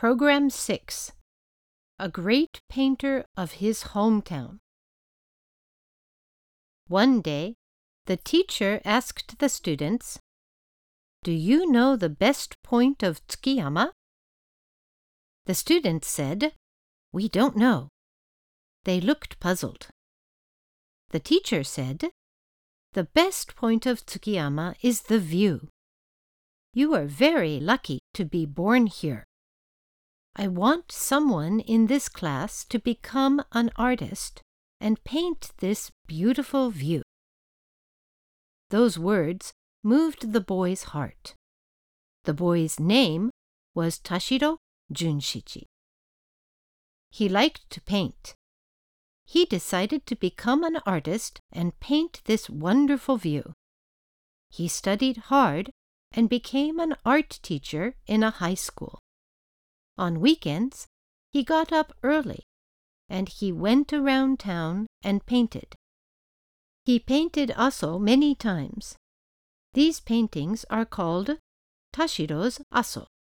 Program 6. A great painter of his hometown. One day, the teacher asked the students, "Do you know the best point of Tsukiyama?" The students said, "We don't know." They looked puzzled. The teacher said, "The best point of Tsukiyama is the view. You are very lucky to be born here. I want someone in this class to become an artist and paint this beautiful view." Those words moved the boy's heart. The boy's name was Tashiro Junshichi. He liked to paint. He decided to become an artist and paint this wonderful view. He studied hard and became an art teacher in a high school. On weekends, he got up early and he went around town and painted. He painted aso many times. These paintings are called Tashiro's aso.